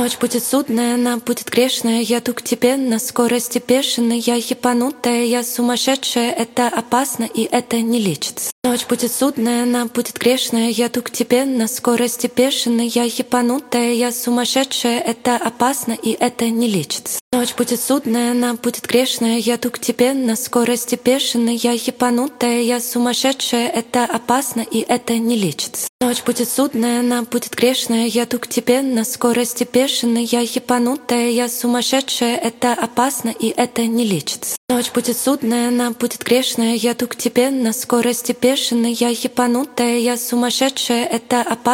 Ночь будет судная, она будет грешная. Я иду к тебе на скорости бешеной. Я ебанутая, я сумасшедшая. Это опасно и это не лечится. Ночь будет судная, она будет грешная. Я иду к тебе на скорости бешеной. Я ебанутая, я сумасшедшая. Это опасно и это не лечится. Ночь будет судная, она будет грешная. Я иду к тебе на скорости бешеной. Я ебанутая, я сумасшедшая. Это опасно и это не лечится. Ночь будет судная, она будет грешная. Я иду к тебе на скорости бешеной. Я ебанутая, я сумасшедшая. Это опасно и это не лечится. Ночь будет судная, она будет грешная. Я иду к тебе на скорости бешеной. Я ебанутая, я сумасшедшая. Это опасно.